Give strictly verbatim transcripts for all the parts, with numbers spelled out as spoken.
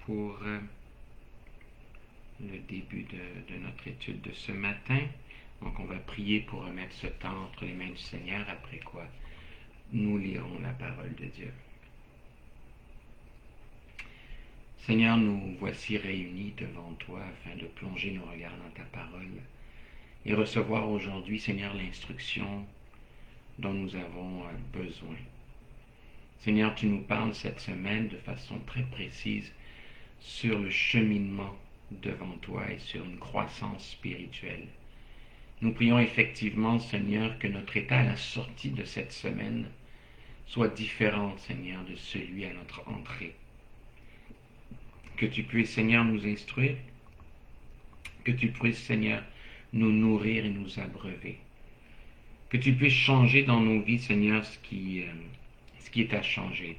pour euh, le début de, de notre étude de ce matin. Donc on va prier pour remettre ce temps entre les mains du Seigneur, après quoi nous lirons la parole de Dieu. Seigneur, nous voici réunis devant toi afin de plonger nos regards dans ta parole et recevoir aujourd'hui, Seigneur, l'instruction dont nous avons besoin. Seigneur, tu nous parles cette semaine de façon très précise sur le cheminement devant toi et sur une croissance spirituelle. Nous prions effectivement, Seigneur, que notre état à la sortie de cette semaine soit différent, Seigneur, de celui à notre entrée. Que tu puisses, Seigneur, nous instruire, que tu puisses, Seigneur, nous nourrir et nous abreuver. Que tu puisses changer dans nos vies, Seigneur, ce qui, euh, ce qui est à changer.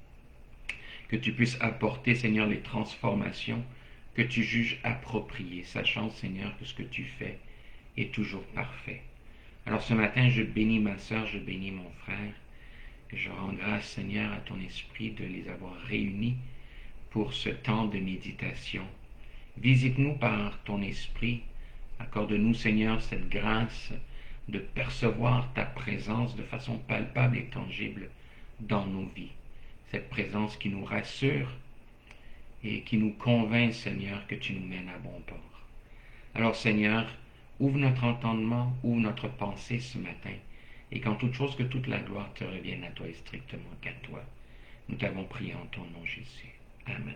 Que tu puisses apporter, Seigneur, les transformations que tu juges appropriées, sachant, Seigneur, que ce que tu fais est toujours parfait. Alors ce matin, je bénis ma sœur, je bénis mon frère, et je rends grâce, Seigneur, à ton esprit de les avoir réunis pour ce temps de méditation. Visite-nous par ton esprit, accorde-nous, Seigneur, cette grâce de percevoir ta présence de façon palpable et tangible dans nos vies. Cette présence qui nous rassure et qui nous convainc, Seigneur, que tu nous mènes à bon port. Alors, Seigneur, ouvre notre entendement, ouvre notre pensée ce matin, et qu'en toute chose, que toute la gloire te revienne à toi et strictement qu'à toi. Nous t'avons prié en ton nom, Jésus. Amen.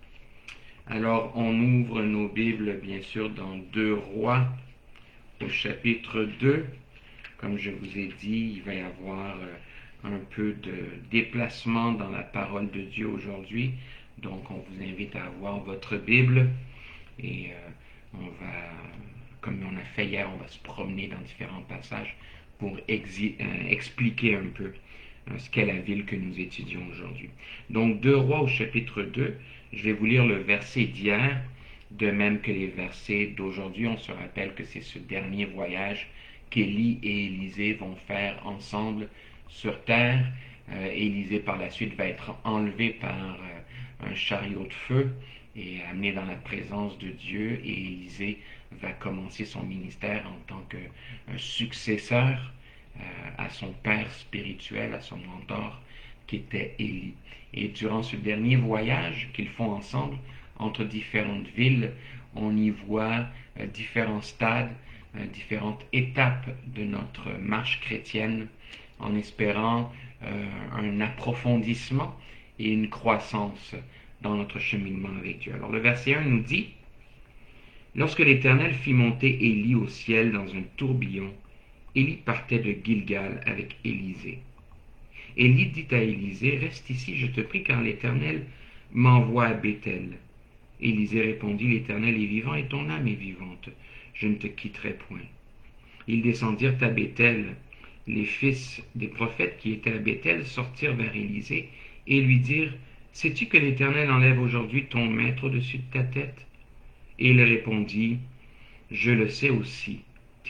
Alors, on ouvre nos Bibles, bien sûr, dans deux Rois, au chapitre deux. Comme je vous ai dit, il va y avoir un peu de déplacement dans la parole de Dieu aujourd'hui. Donc, on vous invite à avoir votre Bible et euh, on va, comme on a fait hier, on va se promener dans différents passages pour exi- euh, expliquer un peu euh, ce qu'est la ville que nous étudions aujourd'hui. Donc, deux Rois au chapitre deux, je vais vous lire le verset d'hier, de même que les versets d'aujourd'hui. On se rappelle que c'est ce dernier voyage qu'Élie et Élisée vont faire ensemble sur terre. Euh, Élisée, par la suite, va être enlevé par euh, un chariot de feu et amené dans la présence de Dieu. Et Élisée va commencer son ministère en tant que un successeur euh, à son père spirituel, à son mentor, qui était Élie. Et durant ce dernier voyage qu'ils font ensemble, entre différentes villes, on y voit euh, différents stades, euh, différentes étapes de notre marche chrétienne, en espérant euh, un approfondissement et une croissance dans notre cheminement avec Dieu. Alors le verset un nous dit: « Lorsque l'Éternel fit monter Élie au ciel dans un tourbillon, Élie partait de Gilgal avec Élisée. Élie dit à Élisée: « Reste ici, je te prie, car l'Éternel m'envoie à Béthel. » Élisée répondit: « L'Éternel est vivant et ton âme est vivante. Je ne te quitterai point. » Ils descendirent à Béthel. Les fils des prophètes qui étaient à Béthel sortirent vers Élisée et lui dirent: « Sais-tu que l'Éternel enlève aujourd'hui ton maître au-dessus de ta tête? » Et il répondit: « Je le sais aussi. Taisez-vous. »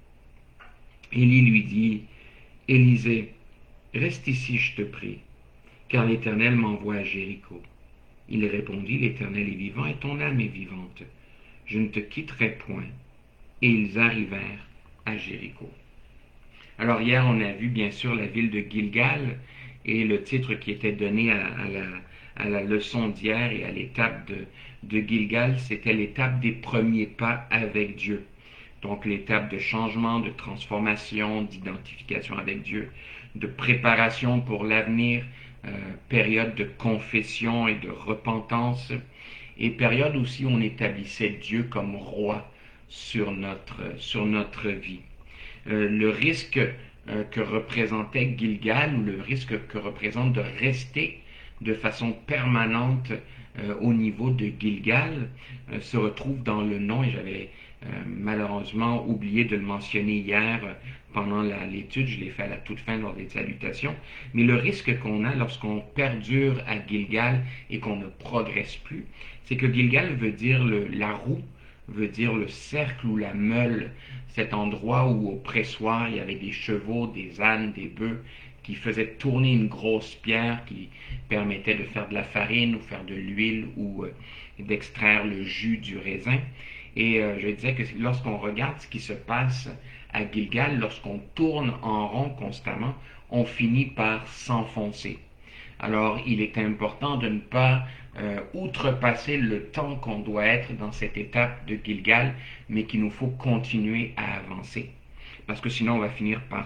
Élie lui dit: « Élisée, reste ici, je te prie, car l'Éternel m'envoie à Jéricho. » Il répondit: « L'Éternel est vivant et ton âme est vivante. Je ne te quitterai point. » Et ils arrivèrent à Jéricho. Alors hier, on a vu bien sûr la ville de Gilgal, et le titre qui était donné à, à, la, à la leçon d'hier et à l'étape de, de Gilgal, c'était l'étape des premiers pas avec Dieu. Donc l'étape de changement, de transformation, d'identification avec Dieu, de préparation pour l'avenir, euh, période de confession et de repentance, et période aussi où on établissait Dieu comme roi sur notre, sur notre vie. Euh, le risque euh, que représentait Gilgal, ou le risque que représente de rester de façon permanente euh, au niveau de Gilgal, euh, se retrouve dans le nom, et j'avais euh, malheureusement oublié de le mentionner hier euh, pendant la, l'étude, je l'ai fait à la toute fin lors des salutations, mais le risque qu'on a lorsqu'on perdure à Gilgal et qu'on ne progresse plus, c'est que Gilgal veut dire le, la roue, veut dire le cercle ou la meule, cet endroit où au pressoir il y avait des chevaux, des ânes, des bœufs qui faisait tourner une grosse pierre qui permettait de faire de la farine ou faire de l'huile ou euh, d'extraire le jus du raisin. Et euh, je disais que lorsqu'on regarde ce qui se passe à Gilgal, lorsqu'on tourne en rond constamment, on finit par s'enfoncer. Alors, il est important de ne pas euh, outrepasser le temps qu'on doit être dans cette étape de Gilgal, mais qu'il nous faut continuer à avancer. Parce que sinon, on va finir par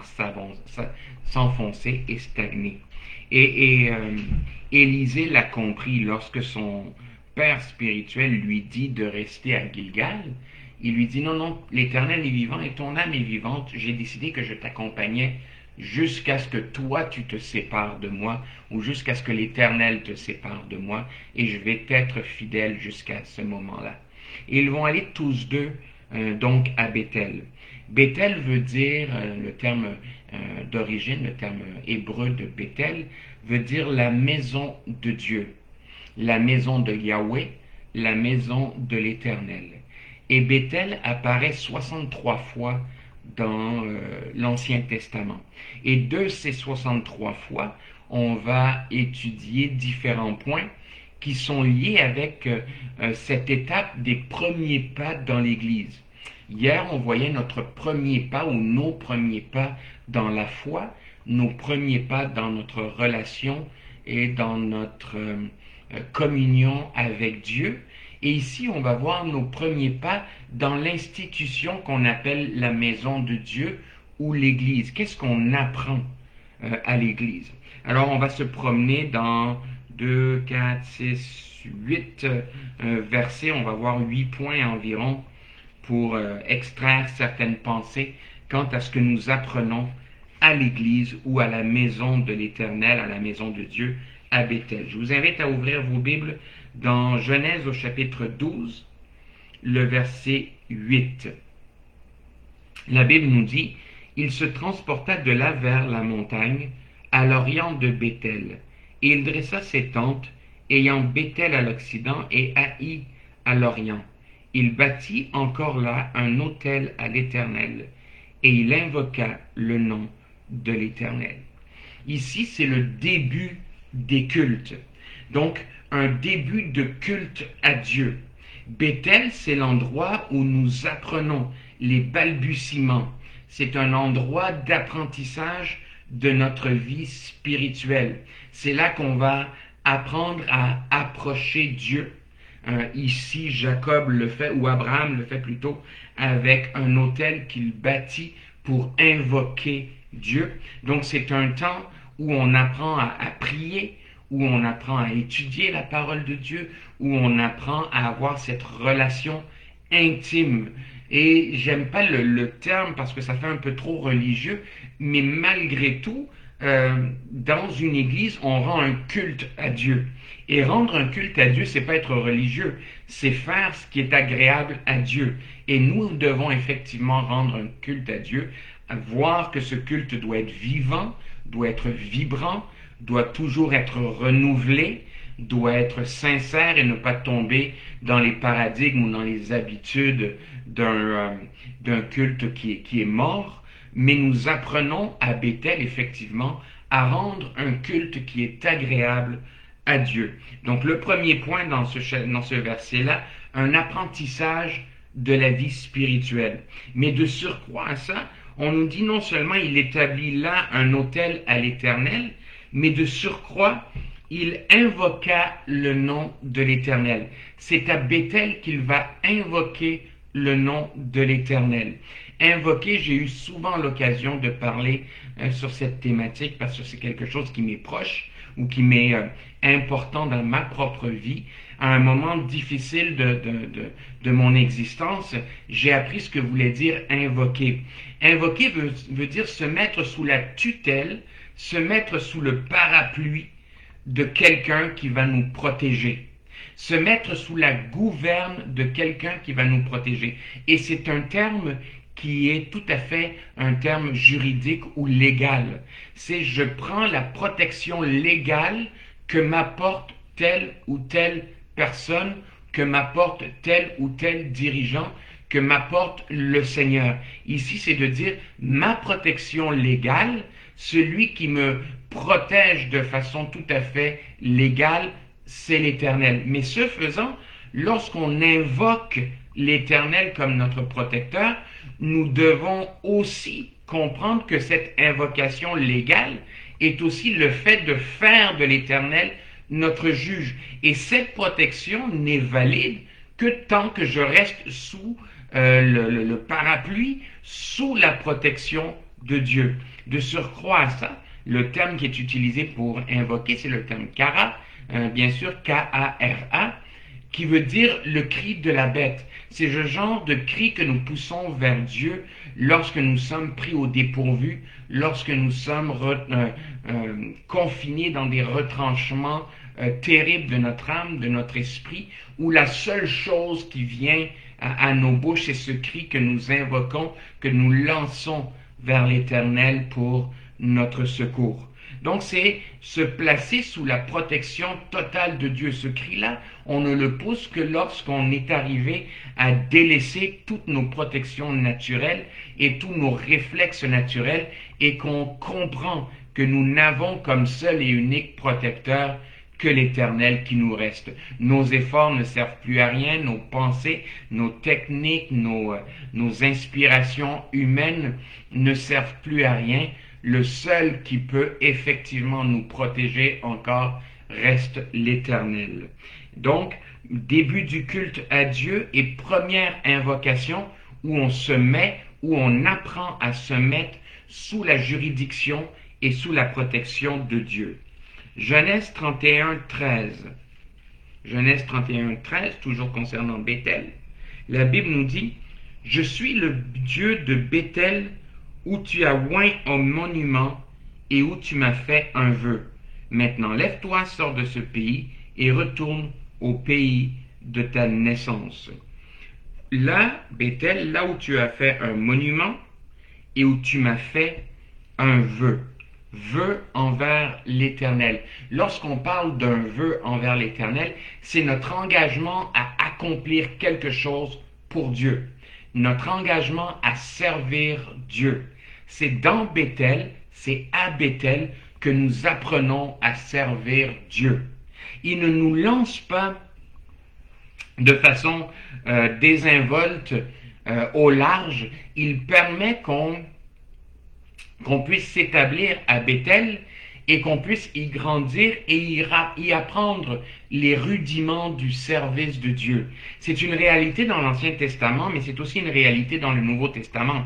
s'enfoncer et stagner. Et, et euh, Élisée l'a compris lorsque son père spirituel lui dit de rester à Gilgal. Il lui dit, non, non, l'Éternel est vivant et ton âme est vivante. J'ai décidé que je t'accompagnais jusqu'à ce que toi tu te sépares de moi ou jusqu'à ce que l'Éternel te sépare de moi et je vais t'être fidèle jusqu'à ce moment-là. Et ils vont aller tous deux euh, donc à Béthel. Béthel veut dire, euh, le terme euh, d'origine, le terme hébreu de Béthel, veut dire la maison de Dieu, la maison de Yahweh, la maison de l'Éternel. Et Béthel apparaît soixante-trois fois dans euh, l'Ancien Testament. Et de ces soixante-trois fois, on va étudier différents points qui sont liés avec euh, cette étape des premiers pas dans l'Église. Hier, on voyait notre premier pas ou nos premiers pas dans la foi, nos premiers pas dans notre relation et dans notre euh, communion avec Dieu. Et ici, on va voir nos premiers pas dans l'institution qu'on appelle la maison de Dieu ou l'Église. Qu'est-ce qu'on apprend euh, à l'Église? Alors, on va se promener dans deux, quatre, six, huit euh, versets. On va voir huit points environ pour euh, extraire certaines pensées quant à ce que nous apprenons à l'Église ou à la maison de l'Éternel, à la maison de Dieu, à Béthel. Je vous invite à ouvrir vos Bibles dans Genèse au chapitre douze, le verset huit. La Bible nous dit, « Il se transporta de là vers la montagne, à l'orient de Béthel, et il dressa ses tentes, ayant Béthel à l'occident et Haï à l'orient. Il bâtit encore là un autel à l'Éternel, et il invoqua le nom de l'Éternel. » Ici, c'est le début des cultes. Donc, un début de culte à Dieu. Béthel, c'est l'endroit où nous apprenons les balbutiements. C'est un endroit d'apprentissage de notre vie spirituelle. C'est là qu'on va apprendre à approcher Dieu. Euh, ici, Jacob le fait, ou Abraham le fait plutôt, avec un autel qu'il bâtit pour invoquer Dieu. Donc, c'est un temps où on apprend à, à prier, où on apprend à étudier la parole de Dieu, où on apprend à avoir cette relation intime. Et j'aime pas le, le terme parce que ça fait un peu trop religieux, mais malgré tout, euh, dans une église, on rend un culte à Dieu. Et rendre un culte à Dieu, c'est pas être religieux, c'est faire ce qui est agréable à Dieu. Et nous devons effectivement rendre un culte à Dieu, à voir que ce culte doit être vivant, doit être vibrant, doit toujours être renouvelé, doit être sincère et ne pas tomber dans les paradigmes ou dans les habitudes d'un euh, d'un culte qui est, qui est mort. Mais nous apprenons à Béthel, effectivement, à rendre un culte qui est agréable à Dieu. Donc le premier point dans ce, dans ce verset-là, un apprentissage de la vie spirituelle. Mais de surcroît à ça, on nous dit non seulement il établit là un autel à l'Éternel, mais de surcroît, il invoqua le nom de l'Éternel. C'est à Béthel qu'il va invoquer le nom de l'Éternel. Invoquer, j'ai eu souvent l'occasion de parler euh, sur cette thématique parce que c'est quelque chose qui m'est proche ou qui m'est euh, important dans ma propre vie. À un moment difficile de, de, de, de mon existence, j'ai appris ce que voulait dire invoquer. Invoquer veut, veut dire se mettre sous la tutelle, se mettre sous le parapluie de quelqu'un qui va nous protéger. Se mettre sous la gouverne de quelqu'un qui va nous protéger. Et c'est un terme qui est tout à fait un terme juridique ou légal. C'est je prends la protection légale que m'apporte telle ou telle personne, que m'apporte tel ou tel dirigeant, que m'apporte le Seigneur. Ici, c'est de dire ma protection légale, celui qui me protège de façon tout à fait légale, c'est l'Éternel. Mais ce faisant, lorsqu'on invoque l'Éternel comme notre protecteur, nous devons aussi comprendre que cette invocation légale est aussi le fait de faire de l'Éternel notre juge. Et cette protection n'est valide que tant que je reste sous euh, le, le, le parapluie, sous la protection de Dieu. De surcroît à ça, le terme qui est utilisé pour invoquer, c'est le terme kara, euh, bien sûr, K A R A, qui veut dire le cri de la bête. C'est le genre de cri que nous poussons vers Dieu lorsque nous sommes pris au dépourvu, lorsque nous sommes re, euh, euh, confinés dans des retranchements euh, terribles de notre âme, de notre esprit, où la seule chose qui vient à, à nos bouches, c'est ce cri que nous invoquons, que nous lançons vers l'Éternel pour notre secours. Donc c'est se placer sous la protection totale de Dieu. Ce cri-là, on ne le pousse que lorsqu'on est arrivé à délaisser toutes nos protections naturelles et tous nos réflexes naturels et qu'on comprend que nous n'avons comme seul et unique protecteur que l'Éternel qui nous reste. Nos efforts ne servent plus à rien, nos pensées, nos techniques, nos, nos inspirations humaines ne servent plus à rien. Le seul qui peut effectivement nous protéger encore reste l'Éternel. Donc, début du culte à Dieu et première invocation où on se met, où on apprend à se mettre sous la juridiction et sous la protection de Dieu. Genèse trente et un, treize. Genèse trente et un, treize, toujours concernant Béthel. La Bible nous dit « Je suis le Dieu de Béthel, où tu as oint un monument et où tu m'as fait un vœu. Maintenant, lève-toi, sors de ce pays et retourne au pays de ta naissance. » Là, Béthel, là où tu as fait un monument et où tu m'as fait un vœu. Vœu envers l'Éternel. Lorsqu'on parle d'un vœu envers l'Éternel, c'est notre engagement à accomplir quelque chose pour Dieu. Notre engagement à servir Dieu. C'est dans Béthel, c'est à Béthel que nous apprenons à servir Dieu. Il ne nous lance pas de façon euh, désinvolte euh, au large. Il permet qu'on qu'on puisse s'établir à Béthel et qu'on puisse y grandir et y, y apprendre les rudiments du service de Dieu. C'est une réalité dans l'Ancien Testament, mais c'est aussi une réalité dans le Nouveau Testament.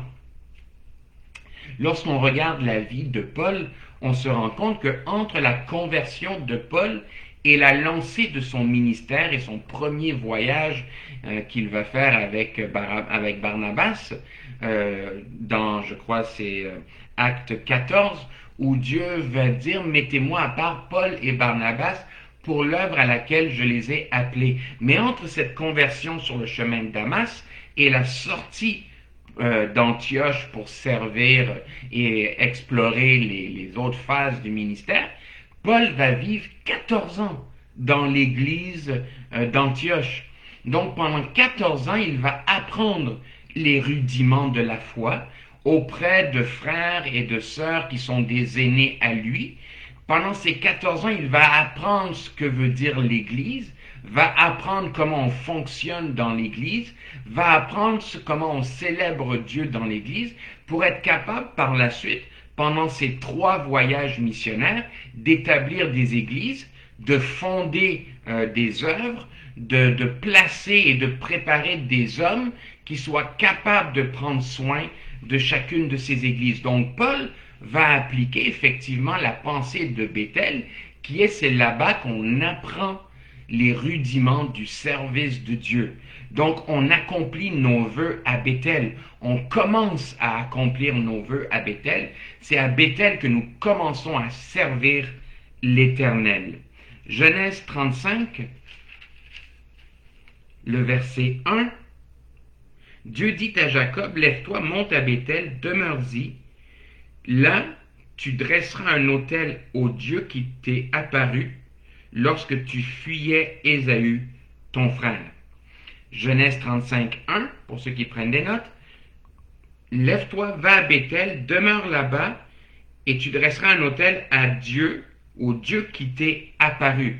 Lorsqu'on regarde la vie de Paul, on se rend compte que entre la conversion de Paul et la lancée de son ministère et son premier voyage euh, qu'il va faire avec, Bar avec Barnabas, euh, dans, je crois, c'est euh, Acte quatorze, où Dieu va dire « Mettez-moi à part Paul et Barnabas pour l'œuvre à laquelle je les ai appelés. » Mais entre cette conversion sur le chemin de Damas et la sortie euh, d'Antioche pour servir et explorer les, les autres phases du ministère, Paul va vivre quatorze ans dans l'église euh, d'Antioche. Donc pendant quatorze ans, il va apprendre les rudiments de la foi auprès de frères et de sœurs qui sont des aînés à lui. Pendant ces quatorze ans, il va apprendre ce que veut dire l'Église, va apprendre comment on fonctionne dans l'Église, va apprendre ce, comment on célèbre Dieu dans l'Église, pour être capable par la suite, pendant ces trois voyages missionnaires, d'établir des églises, de fonder euh, des œuvres, de, de placer et de préparer des hommes qui soient capables de prendre soin de chacune de ces églises. Donc Paul va appliquer effectivement la pensée de Béthel, qui est c'est là-bas qu'on apprend les rudiments du service de Dieu. Donc on accomplit nos vœux à Béthel. On commence à accomplir nos vœux à Béthel. C'est à Béthel que nous commençons à servir l'Éternel. Genèse trente-cinq, le verset un. Dieu dit à Jacob, lève-toi, monte à Béthel, demeure-y. Là, tu dresseras un autel au Dieu qui t'est apparu lorsque tu fuyais Ésaü, ton frère. Genèse trente-cinq, un, pour ceux qui prennent des notes. Lève-toi, va à Béthel, demeure là-bas, et tu dresseras un autel à Dieu, au Dieu qui t'est apparu.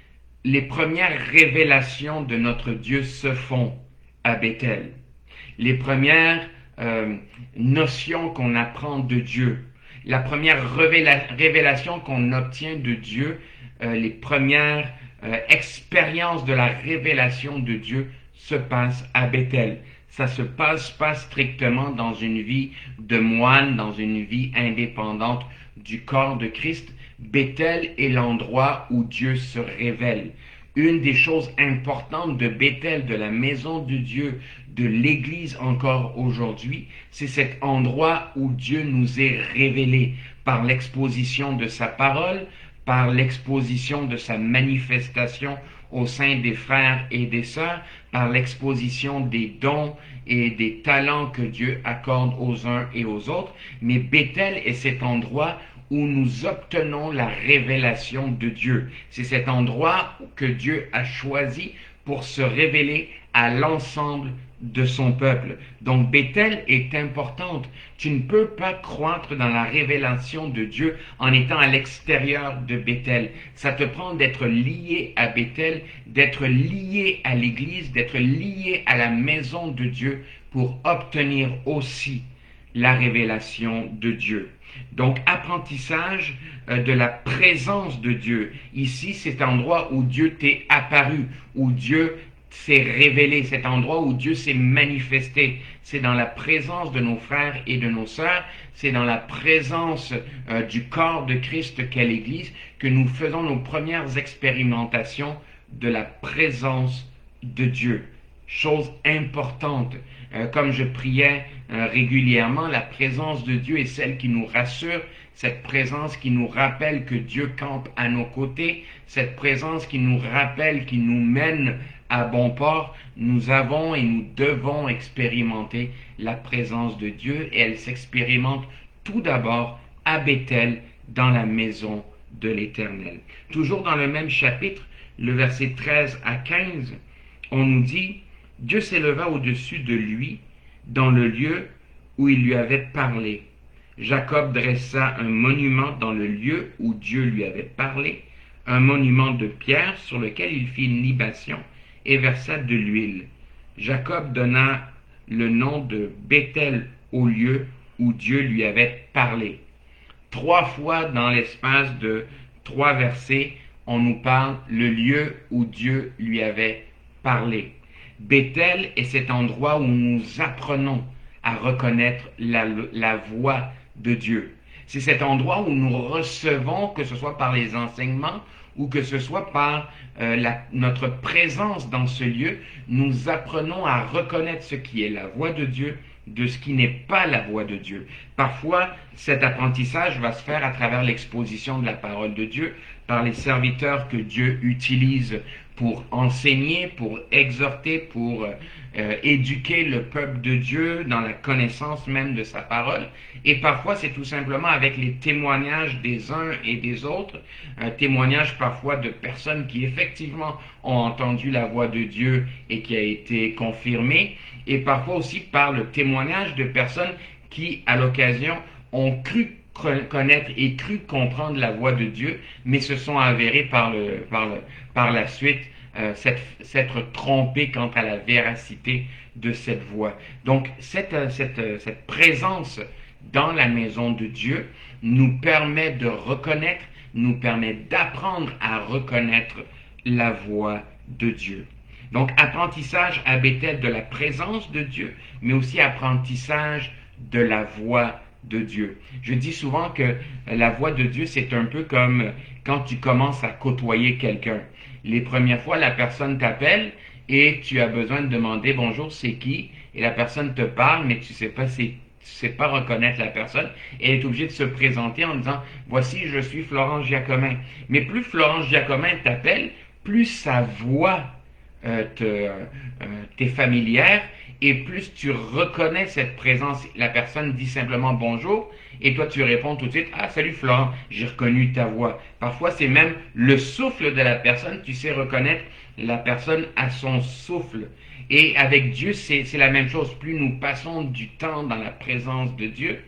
Les premières révélations de notre Dieu se font à Béthel. Les premières euh, notions qu'on apprend de Dieu, la première révéla- révélation qu'on obtient de Dieu, euh, les premières euh, expériences de la révélation de Dieu se passent à Béthel. Ça se passe pas strictement dans une vie de moine, dans une vie indépendante du corps de Christ. Béthel est l'endroit où Dieu se révèle. Une des choses importantes de Béthel, de la maison de Dieu, de l'Église encore aujourd'hui, c'est cet endroit où Dieu nous est révélé par l'exposition de sa parole, par l'exposition de sa manifestation au sein des frères et des sœurs, par l'exposition des dons et des talents que Dieu accorde aux uns et aux autres. Mais Béthel est cet endroit où nous obtenons la révélation de Dieu. C'est cet endroit que Dieu a choisi pour se révéler à l'ensemble de son peuple. Donc Béthel est importante. Tu ne peux pas croître dans la révélation de Dieu en étant à l'extérieur de Béthel. Ça te prend d'être lié à Béthel, d'être lié à l'Église, d'être lié à la maison de Dieu pour obtenir aussi la révélation de Dieu. Donc, apprentissage euh, de la présence de Dieu. Ici, c'est l'endroit où Dieu t'est apparu, où Dieu s'est révélé, cet endroit où Dieu s'est manifesté. C'est dans la présence de nos frères et de nos sœurs, c'est dans la présence euh, du corps de Christ qu'est l'Église que nous faisons nos premières expérimentations de la présence de Dieu. Chose importante. Euh, comme je priais euh, régulièrement, la présence de Dieu est celle qui nous rassure, cette présence qui nous rappelle que Dieu campe à nos côtés, cette présence qui nous rappelle, qui nous mène à bon port. Nous avons et nous devons expérimenter la présence de Dieu et elle s'expérimente tout d'abord à Béthel, dans la maison de l'Éternel. Toujours dans le même chapitre, le verset treize à quinze, on nous dit: Dieu s'éleva au-dessus de lui dans le lieu où il lui avait parlé. Jacob dressa un monument dans le lieu où Dieu lui avait parlé, un monument de pierre sur lequel il fit une libation et versa de l'huile. Jacob donna le nom de Béthel au lieu où Dieu lui avait parlé. Trois fois dans l'espace de trois versets, on nous parle le lieu où Dieu lui avait parlé. Béthel est cet endroit où nous apprenons à reconnaître la, la voix de Dieu. C'est cet endroit où nous recevons, que ce soit par les enseignements ou que ce soit par euh, la, notre présence dans ce lieu, nous apprenons à reconnaître ce qui est la voix de Dieu de ce qui n'est pas la voix de Dieu. Parfois, cet apprentissage va se faire à travers l'exposition de la parole de Dieu, par les serviteurs que Dieu utilise pour enseigner, pour exhorter, pour euh, éduquer le peuple de Dieu dans la connaissance même de sa parole. Et parfois, c'est tout simplement avec les témoignages des uns et des autres, un témoignage parfois de personnes qui effectivement ont entendu la voix de Dieu et qui a été confirmée, et parfois aussi par le témoignage de personnes qui, à l'occasion, ont cru connaître et cru comprendre la voix de Dieu, mais se sont avérés par, le, par, le, par la suite euh, s'être trompés quant à la véracité de cette voix. Donc, cette, cette, cette présence dans la maison de Dieu nous permet de reconnaître, nous permet d'apprendre à reconnaître la voix de Dieu. Donc, apprentissage à Béthel de la présence de Dieu, mais aussi apprentissage de la voix de Dieu. Je dis souvent que la voix de Dieu, c'est un peu comme quand tu commences à côtoyer quelqu'un. Les premières fois, la personne t'appelle et tu as besoin de demander bonjour, c'est qui? Et la personne te parle, mais tu sais pas c'est tu sais pas reconnaître la personne, et elle est obligée de se présenter en disant voici, je suis Florence Giacomin. Mais plus Florence Giacomin t'appelle, plus sa voix euh, te, euh, t'est familière, et plus tu reconnais cette présence. La personne dit simplement bonjour, et toi tu réponds tout de suite ah salut Florent, j'ai reconnu ta voix. Parfois c'est même le souffle de la personne, tu sais reconnaître la personne à son souffle. Et avec Dieu c'est, c'est la même chose. Plus nous passons du temps dans la présence de Dieu,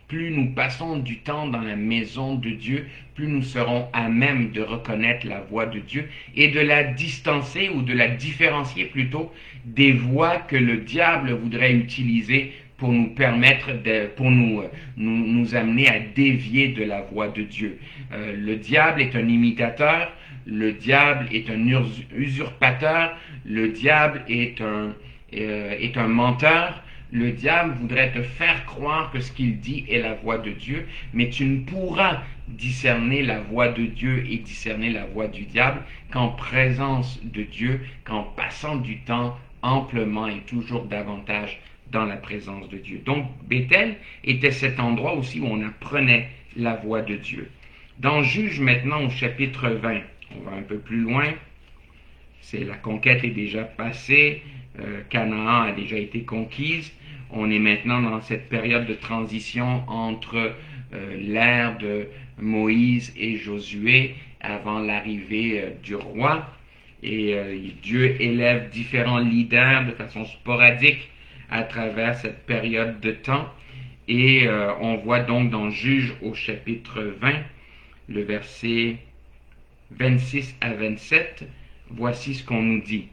plus nous passons du temps dans la maison de Dieu, plus nous serons à même de reconnaître la voix de Dieu et de la distancer ou de la différencier plutôt des voies que le diable voudrait utiliser pour nous permettre, de, pour nous, nous, nous amener à dévier de la voie de Dieu. Euh, le diable est un imitateur, le diable est un usurpateur, le diable est un, euh, est un menteur. Le diable voudrait te faire croire que ce qu'il dit est la voix de Dieu, mais tu ne pourras discerner la voix de Dieu et discerner la voix du diable qu'en présence de Dieu, qu'en passant du temps amplement et toujours davantage dans la présence de Dieu. Donc, Béthel était cet endroit aussi où on apprenait la voix de Dieu. Dans Juge maintenant au chapitre vingt, on va un peu plus loin, c'est la conquête est déjà passée, euh, Canaan a déjà été conquise, on est maintenant dans cette période de transition entre euh, l'ère de Moïse et Josué avant l'arrivée euh, du roi, et euh, Dieu élève différents leaders de façon sporadique à travers cette période de temps, et euh, on voit donc dans Juge au chapitre vingt, le verset vingt-six à vingt-sept, voici ce qu'on nous dit.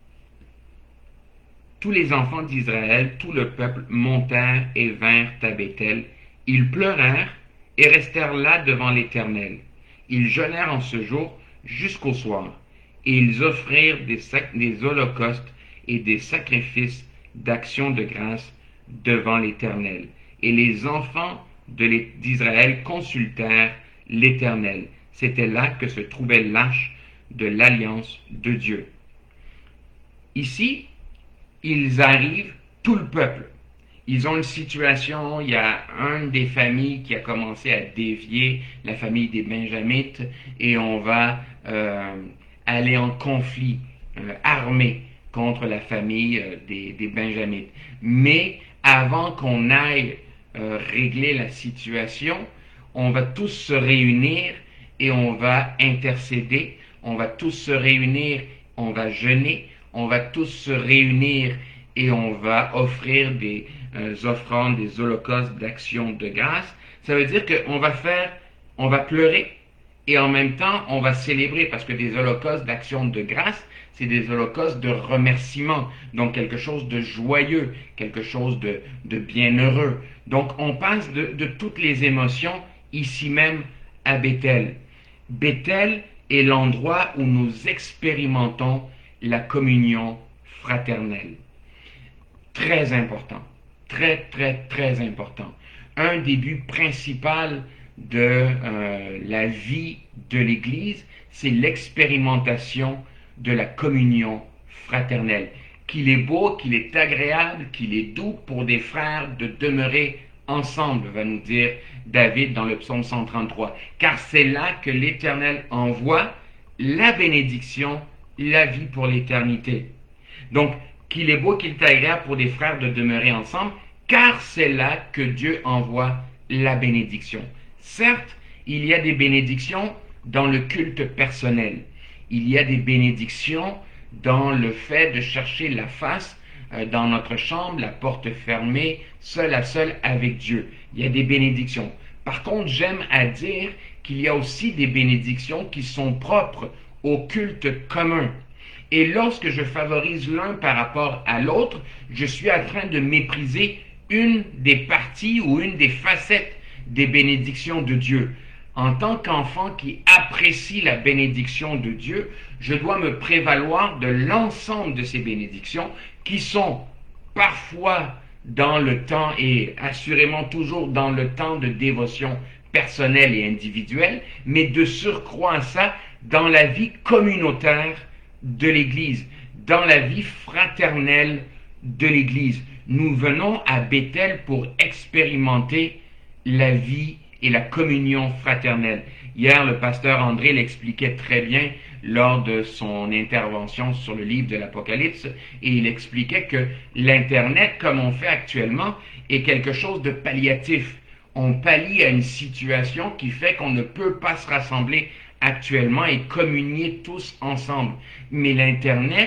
Tous les enfants d'Israël, tout le peuple montèrent et vinrent à Béthel. Ils pleurèrent et restèrent là devant l'Éternel. Ils jeûnèrent en ce jour jusqu'au soir, et ils offrirent des, sac- des holocaustes et des sacrifices d'action de grâce devant l'Éternel. Et les enfants de d'Israël consultèrent l'Éternel. C'était là que se trouvait l'arche de l'alliance de Dieu. Ici, ils arrivent, tout le peuple. Ils ont une situation, il y a une des familles qui a commencé à dévier, la famille des Benjamites, et on va euh, aller en conflit euh, armé contre la famille euh, des, des Benjamites. Mais avant qu'on aille euh, régler la situation, on va tous se réunir et on va intercéder, on va tous se réunir, on va jeûner, on va tous se réunir et on va offrir des euh, offrandes, des holocaustes d'action de grâce. Ça veut dire qu'on va faire, on va pleurer et en même temps on va célébrer, parce que des holocaustes d'action de grâce, c'est des holocaustes de remerciement, donc quelque chose de joyeux, quelque chose de, de bienheureux. Donc on passe de, de toutes les émotions ici même à Béthel. Béthel est l'endroit où nous expérimentons la communion fraternelle. Très important, très très très important. Un des buts principaux de euh, la vie de l'Église, c'est l'expérimentation de la communion fraternelle. Qu'il est beau, qu'il est agréable, qu'il est doux pour des frères de demeurer ensemble, va nous dire David dans le psaume cent trente-trois, car c'est là que l'Éternel envoie la bénédiction, la vie pour l'éternité. Donc, qu'il est beau, qu'il est agréable pour des frères de demeurer ensemble, car c'est là que Dieu envoie la bénédiction. Certes, il y a des bénédictions dans le culte personnel. Il y a des bénédictions dans le fait de chercher la face euh, dans notre chambre, la porte fermée, seul à seul avec Dieu. Il y a des bénédictions. Par contre, j'aime à dire qu'il y a aussi des bénédictions qui sont propres au culte commun. Et lorsque je favorise l'un par rapport à l'autre, je suis en train de mépriser une des parties ou une des facettes des bénédictions de Dieu. En tant qu'enfant qui apprécie la bénédiction de Dieu, je dois me prévaloir de l'ensemble de ces bénédictions qui sont parfois dans le temps et assurément toujours dans le temps de dévotion personnelle et individuelle, mais de surcroît à ça dans la vie communautaire de l'Église, dans la vie fraternelle de l'Église. Nous venons à Béthel pour expérimenter la vie et la communion fraternelle. Hier, le pasteur André l'expliquait très bien lors de son intervention sur le livre de l'Apocalypse, et il expliquait que l'Internet, comme on fait actuellement, est quelque chose de palliatif. On pallie à une situation qui fait qu'on ne peut pas se rassembler actuellement et communier tous ensemble. Mais l'Internet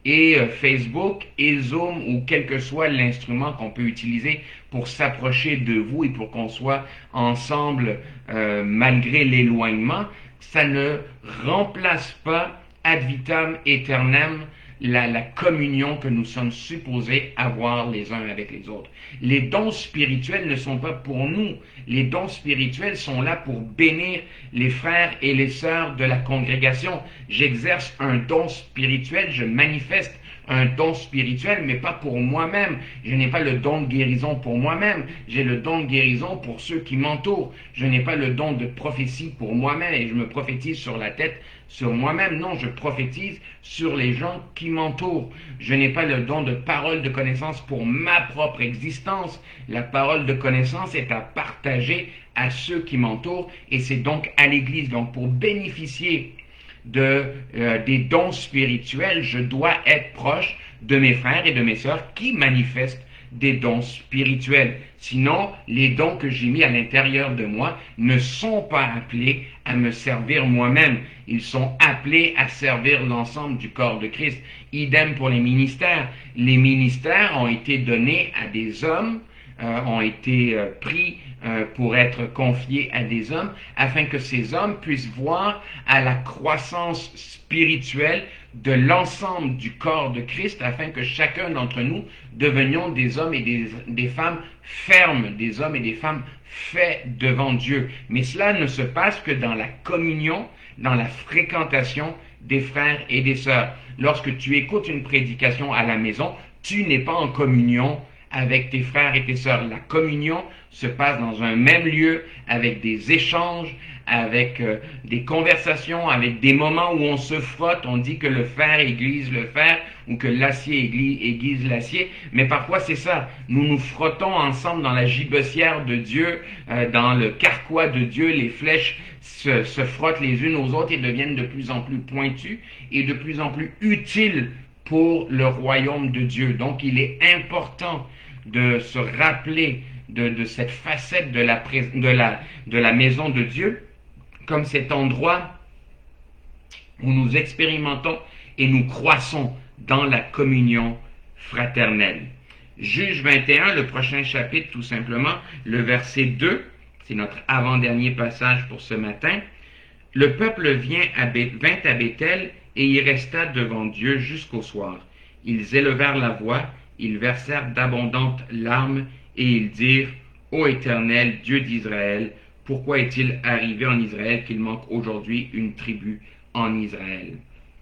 et euh, Facebook et Zoom ou quel que soit l'instrument qu'on peut utiliser pour s'approcher de vous et pour qu'on soit ensemble euh, malgré l'éloignement, ça ne remplace pas ad vitam aeternam la, la communion que nous sommes supposés avoir les uns avec les autres. Les dons spirituels ne sont pas pour nous. Les dons spirituels sont là pour bénir les frères et les sœurs de la congrégation. J'exerce un don spirituel, je manifeste un don spirituel, mais pas pour moi-même. Je n'ai pas le don de guérison pour moi-même. J'ai le don de guérison pour ceux qui m'entourent. Je n'ai pas le don de prophétie pour moi-même et je me prophétise sur la tête, sur moi-même. Non, je prophétise sur les gens qui m'entourent. Je n'ai pas le don de parole de connaissance pour ma propre existence. La parole de connaissance est à partager à ceux qui m'entourent et c'est donc à l'Église. Donc pour bénéficier de, euh, des dons spirituels, je dois être proche de mes frères et de mes sœurs qui manifestent des dons spirituels. Sinon, les dons que j'ai mis à l'intérieur de moi ne sont pas appelés à me servir moi-même. Ils sont appelés à servir l'ensemble du corps de Christ. Idem pour les ministères. Les ministères ont été donnés à des hommes, euh, ont été euh, pris euh, pour être confiés à des hommes, afin que ces hommes puissent voir à la croissance spirituelle de l'ensemble du corps de Christ, afin que chacun d'entre nous devenions des hommes et des, des femmes fermes, des hommes et des femmes faits devant Dieu. Mais cela ne se passe que dans la communion, dans la fréquentation des frères et des sœurs. Lorsque tu écoutes une prédication à la maison, tu n'es pas en communion avec tes frères et tes sœurs. La communion se passe dans un même lieu, avec des échanges, avec euh, des conversations, avec des moments où on se frotte. On dit que le fer aiguise le fer ou que l'acier aiguise l'acier, mais parfois c'est ça. Nous nous frottons ensemble dans la gibecière de Dieu, euh, dans le carquois de Dieu. Les flèches se, se frottent les unes aux autres et deviennent de plus en plus pointues et de plus en plus utiles pour le royaume de Dieu. Donc il est important de se rappeler de, de cette facette de la, de, la, de la maison de Dieu comme cet endroit où nous expérimentons et nous croissons dans la communion fraternelle. Juge vingt et un, le prochain chapitre, tout simplement, le verset deux, c'est notre avant-dernier passage pour ce matin. Le peuple vient à Bé- vint à Béthel et y resta devant Dieu jusqu'au soir. Ils élevèrent la voix, ils versèrent d'abondantes larmes et ils dirent « Ô Éternel, Dieu d'Israël, pourquoi est-il arrivé en Israël qu'il manque aujourd'hui une tribu en Israël ?»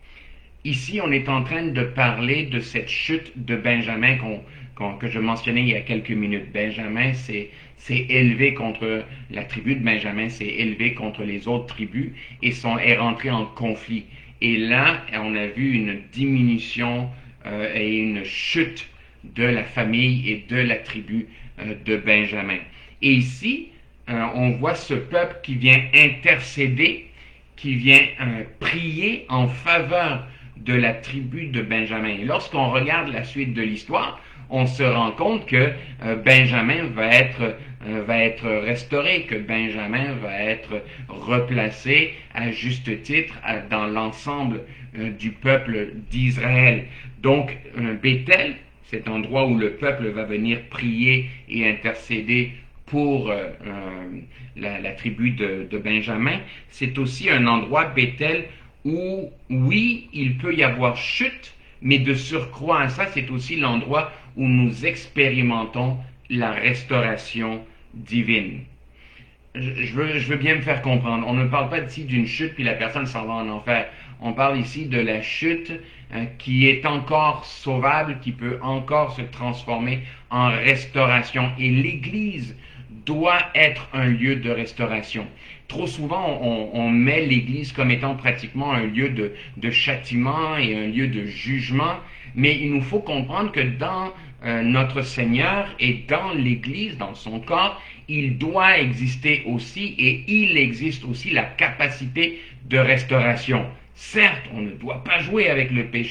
Ici, on est en train de parler de cette chute de Benjamin qu'on, qu'on, que je mentionnais il y a quelques minutes. Benjamin s'est, s'est élevé contre la tribu de Benjamin, s'est élevé contre les autres tribus et sont, est rentré en conflit. Et là, on a vu une diminution euh, et une chute de la famille et de la tribu euh, de Benjamin. Et ici, euh, on voit ce peuple qui vient intercéder, qui vient euh, prier en faveur de la tribu de Benjamin. Et lorsqu'on regarde la suite de l'histoire, on se rend compte que euh, Benjamin va être, euh, va être restauré, que Benjamin va être replacé à juste titre à, dans l'ensemble euh, du peuple d'Israël. Donc, euh, Béthel, cet endroit où le peuple va venir prier et intercéder pour euh, euh, la, la tribu de, de Benjamin, c'est aussi un endroit, Béthel, où, oui, il peut y avoir chute, mais de surcroît à ça, c'est aussi l'endroit où nous expérimentons la restauration divine. Je, je, veux, je veux bien me faire comprendre. On ne parle pas ici d'une chute puis la personne s'en va en enfer. On parle ici de la chute hein, qui est encore sauvable, qui peut encore se transformer en restauration. Et l'Église doit être un lieu de restauration. Trop souvent, on, on met l'Église comme étant pratiquement un lieu de, de châtiment et un lieu de jugement, mais il nous faut comprendre que dans euh, notre Seigneur et dans l'Église, dans son corps, il doit exister aussi et il existe aussi la capacité de restauration. Certes, on ne doit pas jouer avec le péché.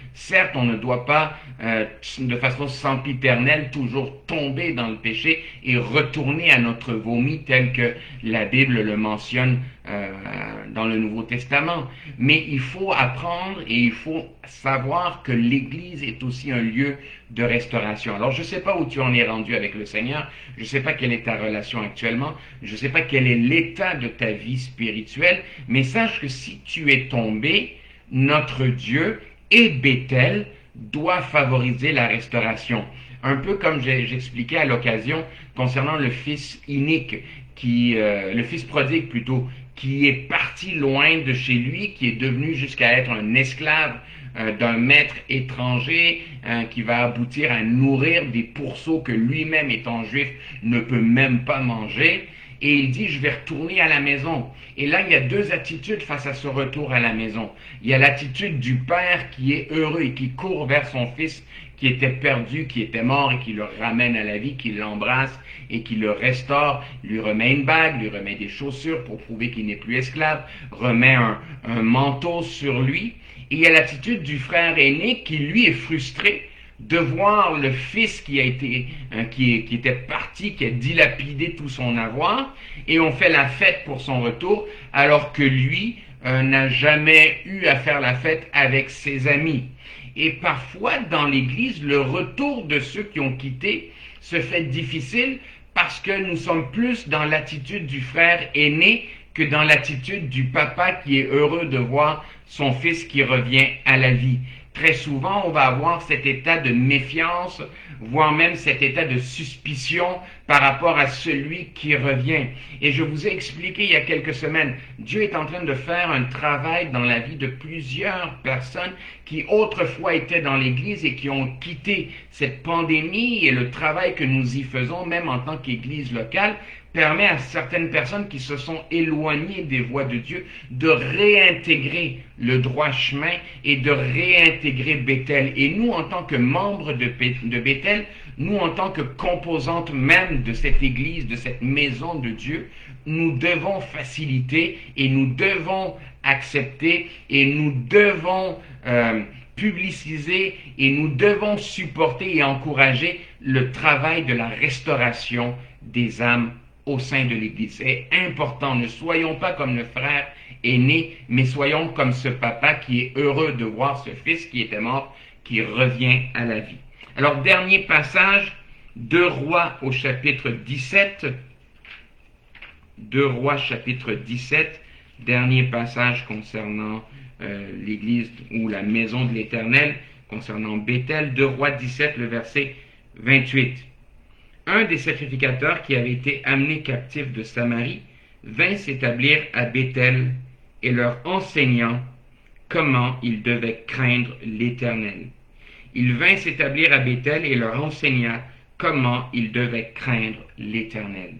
Certes, on ne doit pas, euh, de façon sempiternelle, toujours tomber dans le péché et retourner à notre vomi tel que la Bible le mentionne euh, dans le Nouveau Testament. Mais il faut apprendre et il faut savoir que l'Église est aussi un lieu de restauration. Alors, je ne sais pas où tu en es rendu avec le Seigneur, je ne sais pas quelle est ta relation actuellement, je ne sais pas quel est l'état de ta vie spirituelle, mais sache que si tu es tombé, notre Dieu et Béthel doit favoriser la restauration. Un peu comme j'expliquais à l'occasion concernant le fils inique, qui, euh, le fils prodigue plutôt, qui est parti loin de chez lui, qui est devenu jusqu'à être un esclave euh, d'un maître étranger, hein, qui va aboutir à nourrir des pourceaux que lui-même, étant juif, ne peut même pas manger. Et il dit, je vais retourner à la maison. Et là, il y a deux attitudes face à ce retour à la maison. Il y a l'attitude du père qui est heureux et qui court vers son fils qui était perdu, qui était mort et qui le ramène à la vie, qui l'embrasse et qui le restaure, lui remet une bague, lui remet des chaussures pour prouver qu'il n'est plus esclave, remet un, un manteau sur lui. Et il y a l'attitude du frère aîné qui, lui, est frustré de voir le fils qui a été, hein, qui, qui était parti, qui a dilapidé tout son avoir, et on fait la fête pour son retour, alors que lui euh, n'a jamais eu à faire la fête avec ses amis. Et parfois, dans l'Église, le retour de ceux qui ont quitté se fait difficile parce que nous sommes plus dans l'attitude du frère aîné que dans l'attitude du papa qui est heureux de voir son fils qui revient à la vie. Très souvent, on va avoir cet état de méfiance, voire même cet état de suspicion par rapport à celui qui revient. Et je vous ai expliqué il y a quelques semaines, Dieu est en train de faire un travail dans la vie de plusieurs personnes qui autrefois étaient dans l'Église et qui ont quitté cette pandémie, et le travail que nous y faisons, même en tant qu'Église locale, permet à certaines personnes qui se sont éloignées des voies de Dieu de réintégrer le droit chemin et de réintégrer Béthel. Et nous, en tant que membres de, de Béthel, nous, en tant que composantes même de cette Église, de cette maison de Dieu, nous devons faciliter et nous devons accepter et nous devons euh, publiciser et nous devons supporter et encourager le travail de la restauration des âmes au sein de l'Église. C'est important. Ne soyons pas comme le frère aîné, mais soyons comme ce papa qui est heureux de voir ce fils qui était mort, qui revient à la vie. Alors, dernier passage, deux Rois au chapitre dix-sept. deux Rois chapitre dix-sept, dernier passage concernant euh, l'Église ou la maison de l'Éternel, concernant Béthel. deux Rois dix-sept, le verset vingt-huit. Un des sacrificateurs qui avait été amené captif de Samarie vint s'établir à Béthel et leur enseignant comment ils devaient craindre l'Éternel. Il vint s'établir à Béthel et leur enseigna comment ils devaient craindre l'Éternel.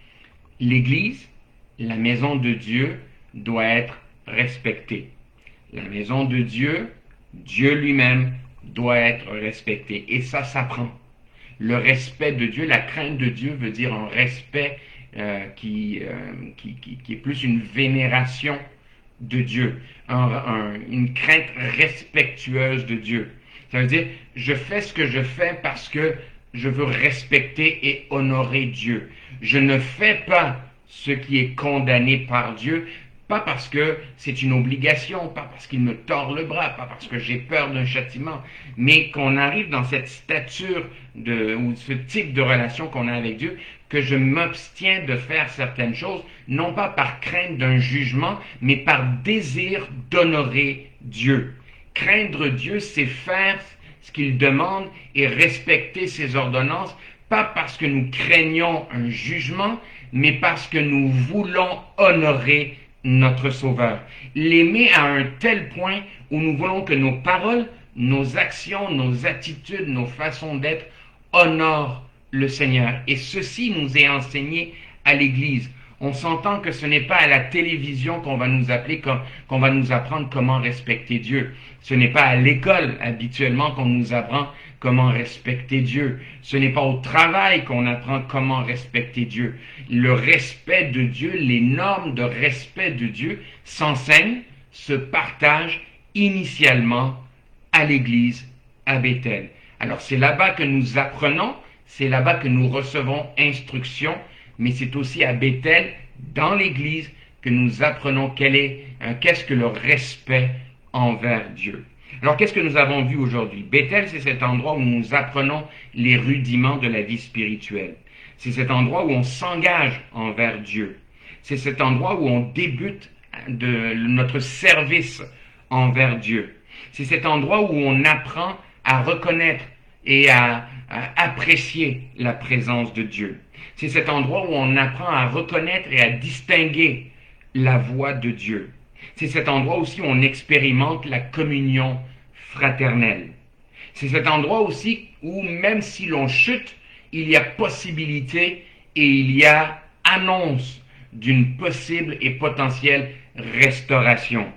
L'Église, la maison de Dieu, doit être respectée. La maison de Dieu, Dieu lui-même, doit être respecté. Et ça s'apprend. Le respect de Dieu, la crainte de Dieu veut dire un respect euh, qui, euh, qui, qui, qui est plus une vénération de Dieu, un, un, une crainte respectueuse de Dieu. Ça veut dire, je fais ce que je fais parce que je veux respecter et honorer Dieu. Je ne fais pas ce qui est condamné par Dieu, pas parce que c'est une obligation, pas parce qu'il me tord le bras, pas parce que j'ai peur d'un châtiment, mais qu'on arrive dans cette stature de, ou ce type de relation qu'on a avec Dieu, que je m'abstiens de faire certaines choses, non pas par crainte d'un jugement, mais par désir d'honorer Dieu. Craindre Dieu, c'est faire ce qu'il demande et respecter ses ordonnances, pas parce que nous craignons un jugement, mais parce que nous voulons honorer notre Sauveur. L'aimer à un tel point où nous voulons que nos paroles, nos actions, nos attitudes, nos façons d'être honorent le Seigneur. Et ceci nous est enseigné à l'Église. On s'entend que ce n'est pas à la télévision qu'on va nous appeler, qu'on va nous apprendre comment respecter Dieu. Ce n'est pas à l'école habituellement qu'on nous apprend comment respecter Dieu. Ce n'est pas au travail qu'on apprend comment respecter Dieu. Le respect de Dieu, les normes de respect de Dieu s'enseignent, se partagent initialement à l'église à Béthel. Alors c'est là-bas que nous apprenons, c'est là-bas que nous recevons instruction, mais c'est aussi à Béthel, dans l'église, que nous apprenons quel est, euh, qu'est-ce que le respect envers Dieu. Alors qu'est-ce que nous avons vu aujourd'hui? Béthel, c'est cet endroit où nous apprenons les rudiments de la vie spirituelle. C'est cet endroit où on s'engage envers Dieu. C'est cet endroit où on débute de notre service envers Dieu. C'est cet endroit où on apprend à reconnaître et à, à apprécier la présence de Dieu. C'est cet endroit où on apprend à reconnaître et à distinguer la voix de Dieu. C'est cet endroit aussi où on expérimente la communion fraternelle. C'est cet endroit aussi où même si l'on chute, il y a possibilité et il y a annonce d'une possible et potentielle restauration.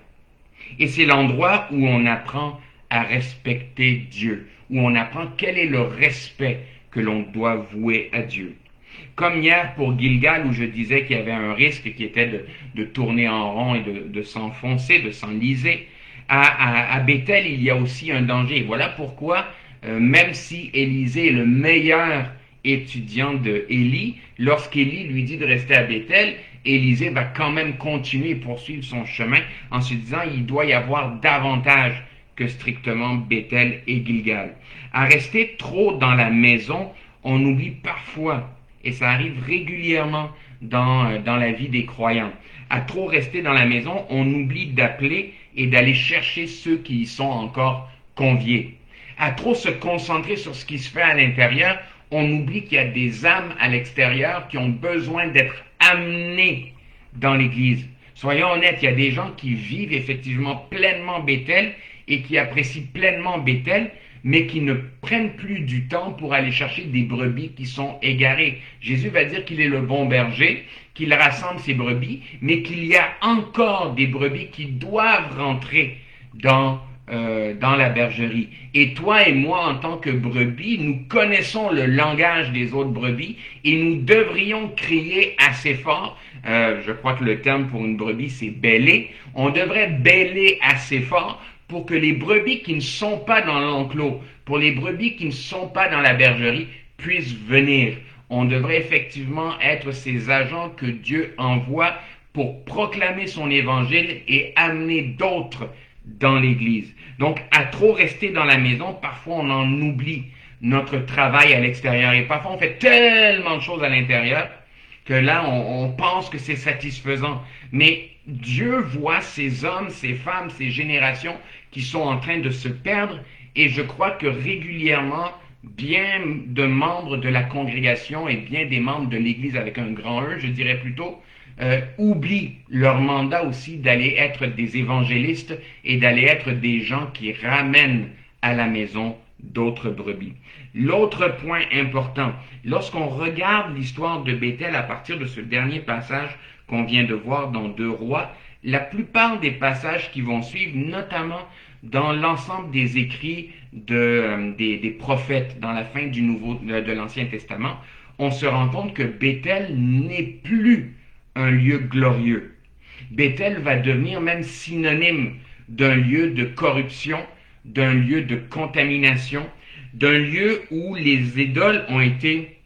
Et c'est l'endroit où on apprend à respecter Dieu, où on apprend quel est le respect que l'on doit vouer à Dieu. Comme hier pour Gilgal, où je disais qu'il y avait un risque qui était de, de tourner en rond et de, de s'enfoncer, de s'enliser, à, à, à Béthel, il y a aussi un danger. Voilà pourquoi, euh, même si Élisée est le meilleur étudiant de Élie, lorsqu'Élie lui dit de rester à Béthel, Élisée va quand même continuer et poursuivre son chemin en se disant il doit y avoir davantage que strictement Béthel et Gilgal. À rester trop dans la maison, on oublie parfois, et ça arrive régulièrement dans, dans la vie des croyants, à trop rester dans la maison, on oublie d'appeler et d'aller chercher ceux qui y sont encore conviés. À trop se concentrer sur ce qui se fait à l'intérieur, on oublie qu'il y a des âmes à l'extérieur qui ont besoin d'être amenées dans l'Église. Soyons honnêtes, il y a des gens qui vivent effectivement pleinement Béthel et qui apprécient pleinement Béthel, mais qui ne prennent plus du temps pour aller chercher des brebis qui sont égarées. Jésus va dire qu'il est le bon berger, qu'il rassemble ses brebis, mais qu'il y a encore des brebis qui doivent rentrer dans, euh, dans la bergerie. Et toi et moi, en tant que brebis, nous connaissons le langage des autres brebis et nous devrions crier assez fort. Euh, je crois que le terme pour une brebis, c'est bêler. On devrait bêler assez fort pour que les brebis qui ne sont pas dans l'enclos, pour les brebis qui ne sont pas dans la bergerie, puissent venir. On devrait effectivement être ces agents que Dieu envoie pour proclamer son évangile et amener d'autres dans l'Église. Donc, à trop rester dans la maison, parfois on en oublie notre travail à l'extérieur. Et parfois on fait tellement de choses à l'intérieur que là, on, on pense que c'est satisfaisant. Mais Dieu voit ces hommes, ces femmes, ces générations qui sont en train de se perdre, et je crois que régulièrement, bien de membres de la congrégation et bien des membres de l'Église avec un grand E, je dirais plutôt, euh, oublient leur mandat aussi d'aller être des évangélistes et d'aller être des gens qui ramènent à la maison d'autres brebis. L'autre point important, lorsqu'on regarde l'histoire de Béthel à partir de ce dernier passage qu'on vient de voir dans Deux Rois, la plupart des passages qui vont suivre, notamment dans l'ensemble des écrits de, euh, des, des prophètes dans la fin du Nouveau, de, de l'Ancien Testament, on se rend compte que Béthel n'est plus un lieu glorieux. Béthel va devenir même synonyme d'un lieu de corruption, d'un lieu de contamination, d'un lieu où les idoles ont été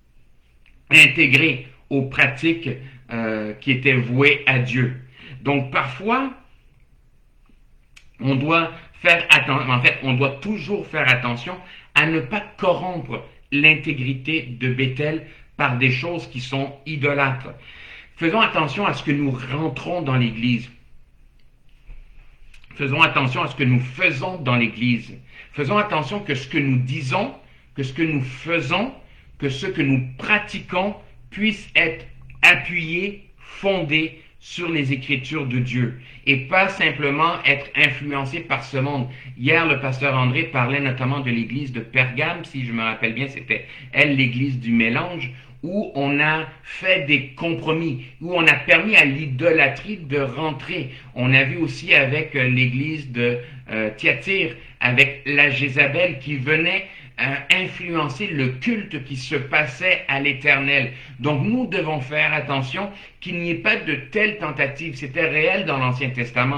intégrées aux pratiques euh, qui étaient vouées à Dieu. Donc parfois, on doit faire attention, en fait, on doit toujours faire attention à ne pas corrompre l'intégrité de Béthel par des choses qui sont idolâtres. Faisons attention à ce que nous rentrons dans l'Église. Faisons attention à ce que nous faisons dans l'Église. Faisons attention que ce que nous disons, que ce que nous faisons, que ce que nous pratiquons puisse être appuyé, fondé sur les Écritures de Dieu et pas simplement être influencé par ce monde. Hier, le pasteur André parlait notamment de l'église de Pergame, si je me rappelle bien, c'était elle l'église du mélange, où on a fait des compromis, où on a permis à l'idolâtrie de rentrer. On a vu aussi avec l'église de euh, Thyatire, avec la Jézabel qui venait euh, influencer le culte qui se passait à l'Éternel. Donc nous devons faire attention qu'il n'y ait pas de telles tentatives. C'était réel dans l'Ancien Testament.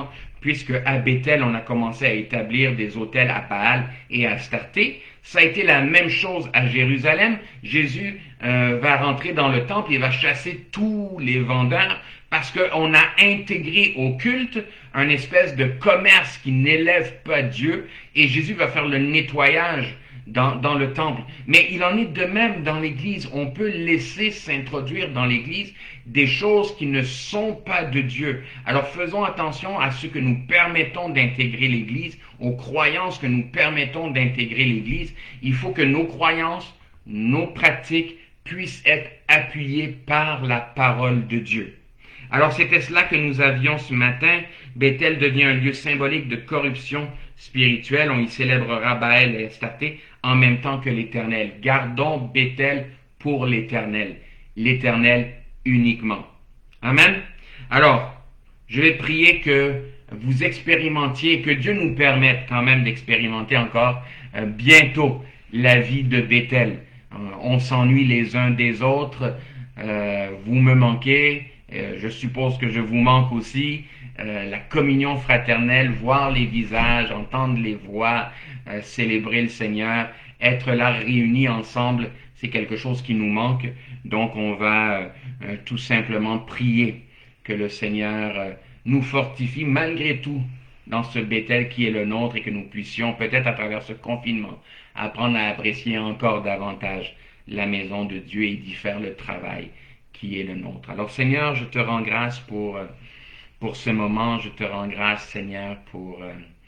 puisque à Bethel, on a commencé à établir des autels à Baal et à Astarté. Ça a été la même chose à Jérusalem. Jésus euh, va rentrer dans le temple et va chasser tous les vendeurs parce qu'on a intégré au culte un espèce de commerce qui n'élève pas Dieu, et Jésus va faire le nettoyage Dans, dans le temple. Mais il en est de même dans l'Église. On peut laisser s'introduire dans l'Église des choses qui ne sont pas de Dieu. Alors faisons attention à ce que nous permettons d'intégrer l'Église, aux croyances que nous permettons d'intégrer l'Église. Il faut que nos croyances, nos pratiques puissent être appuyées par la parole de Dieu. Alors c'était cela que nous avions ce matin. Bethel devient un lieu symbolique de corruption spirituelle. On y célébrera Baal et Astarté en même temps que l'Éternel. Gardons Bethel pour l'Éternel. L'Éternel uniquement. Amen. Alors, je vais prier que vous expérimentiez, que Dieu nous permette quand même d'expérimenter encore euh, bientôt la vie de Bethel. Euh, on s'ennuie les uns des autres. Euh, vous me manquez. Euh, je suppose que je vous manque aussi. Euh, la communion fraternelle, voir les visages, entendre les voix, euh, célébrer le Seigneur, être là réunis ensemble, c'est quelque chose qui nous manque. Donc on va euh, euh, tout simplement prier que le Seigneur euh, nous fortifie malgré tout dans ce Bethel qui est le nôtre, et que nous puissions peut-être à travers ce confinement apprendre à apprécier encore davantage la maison de Dieu et d'y faire le travail qui est le nôtre. Alors Seigneur, je te rends grâce pour, pour ce moment. Je te rends grâce, Seigneur, pour,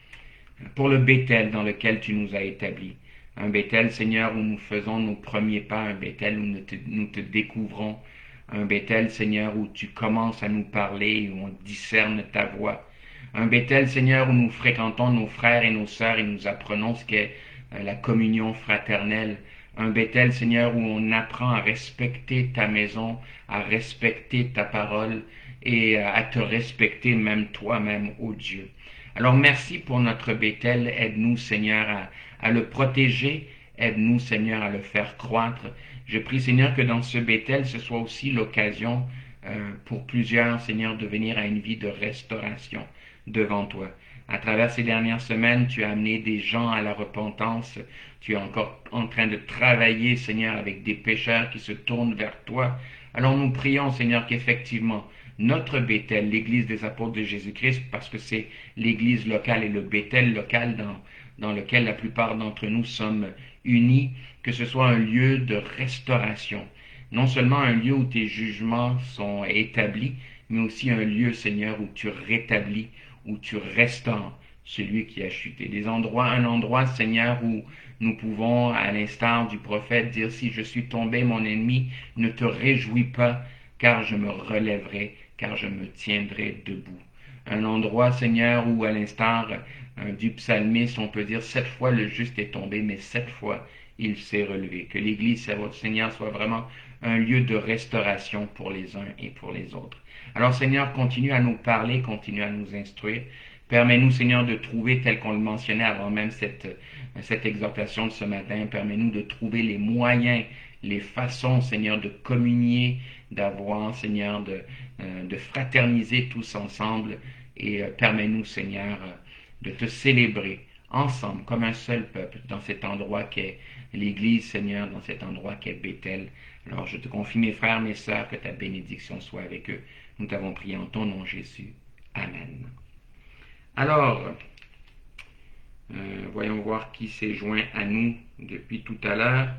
pour le Bethel dans lequel tu nous as établis. Un Bethel, Seigneur, où nous faisons nos premiers pas. Un Bethel où nous te, nous te découvrons. Un Bethel, Seigneur, où tu commences à nous parler, où on discerne ta voix. Un Bethel, Seigneur, où nous fréquentons nos frères et nos sœurs et nous apprenons ce qu'est la communion fraternelle. Un Bethel, Seigneur, où on apprend à respecter ta maison, à respecter ta parole et à te respecter même toi-même, ô Dieu. Alors merci pour notre Bethel. Aide-nous, Seigneur, à, à le protéger. Aide-nous, Seigneur, à le faire croître. Je prie, Seigneur, que dans ce Bethel, ce soit aussi l'occasion euh, pour plusieurs, Seigneur, de venir à une vie de restauration devant toi. À travers ces dernières semaines, tu as amené des gens à la repentance. Tu es encore en train de travailler, Seigneur, avec des pécheurs qui se tournent vers toi. Alors nous prions, Seigneur, qu'effectivement, notre Bethel, l'Église des apôtres de Jésus-Christ, parce que c'est l'Église locale et le Bethel local dans, dans lequel la plupart d'entre nous sommes unis, que ce soit un lieu de restauration. Non seulement un lieu où tes jugements sont établis, mais aussi un lieu, Seigneur, où tu rétablis, où tu restaures celui qui a chuté. Des endroits, un endroit, Seigneur, où nous pouvons, à l'instar du prophète, dire: si je suis tombé, mon ennemi, ne te réjouis pas, car je me relèverai, car je me tiendrai debout. Un endroit, Seigneur, où, à l'instar euh, du psalmiste, on peut dire: sept fois le juste est tombé, mais sept fois il s'est relevé. Que l'Église, Seigneur, soit vraiment un lieu de restauration pour les uns et pour les autres. Alors, Seigneur, continue à nous parler, continue à nous instruire. Permets-nous, Seigneur, de trouver, tel qu'on le mentionnait avant même cette, cette exhortation de ce matin, permets-nous de trouver les moyens, les façons, Seigneur, de communier, d'avoir, Seigneur, de, euh, de fraterniser tous ensemble, et euh, permets-nous, Seigneur, euh, de te célébrer ensemble, comme un seul peuple, dans cet endroit qu'est l'Église, Seigneur, dans cet endroit qu'est Bethel. Alors, je te confie mes frères, mes sœurs, que ta bénédiction soit avec eux. Nous t'avons prié en ton nom, Jésus. Amen. Alors, euh, voyons voir qui s'est joint à nous depuis tout à l'heure.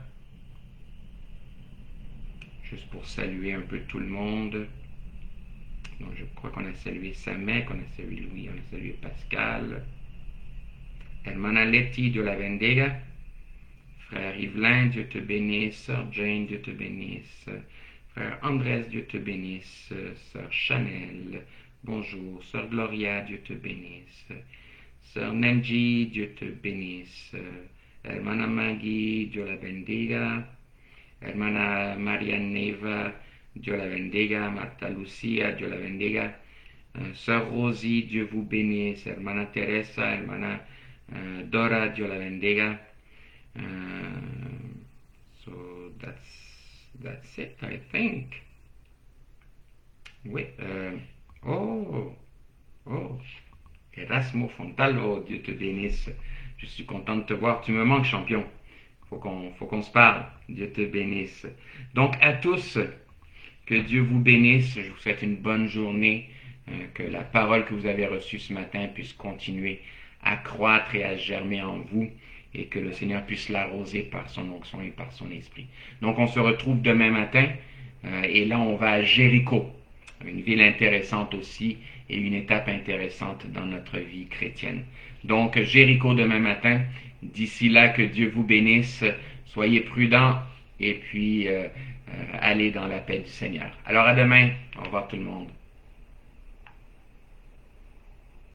Juste pour saluer un peu tout le monde. Donc, je crois qu'on a salué Samet, qu'on a salué Louis, on a salué Pascal. Hermana Letty, Dieu la bendiga. Frère Yvelin, Dieu te bénisse. Sœur Jane, Dieu te bénisse. Frère Andrés, Dieu te bénisse. Sœur Chanel, bonjour. Sœur Gloria, Dieu te bénisse. Sœur Nenji, Dieu te bénisse. Hermana Maggie, Dieu la bendiga. Hermana Maria Neva, Dieu la bendiga. Marta Lucia, Dieu la bendiga. Uh, Sœur Rosie, Dieu vous bénisse. Hermana Teresa, Hermana uh, Dora, Dieu la bendiga. Uh, so that's that's it, I think. Wait, uh, oh, oh, Erasmo Fontalvo, Dieu te bénisse. Je suis content de te voir. Tu me manques, champion. Faut qu'on, faut qu'on se parle. Dieu te bénisse. Donc, à tous, que Dieu vous bénisse. Je vous souhaite une bonne journée. Euh, que la parole que vous avez reçue ce matin puisse continuer à croître et à germer en vous. Et que le Seigneur puisse l'arroser par son onction et par son esprit. Donc, on se retrouve demain matin. Euh, et là, on va à Jéricho. Une ville intéressante aussi et une étape intéressante dans notre vie chrétienne. Donc, Jéricho demain matin. D'ici là, que Dieu vous bénisse. Soyez prudents et puis euh, euh, allez dans la paix du Seigneur. Alors, à demain. Au revoir tout le monde.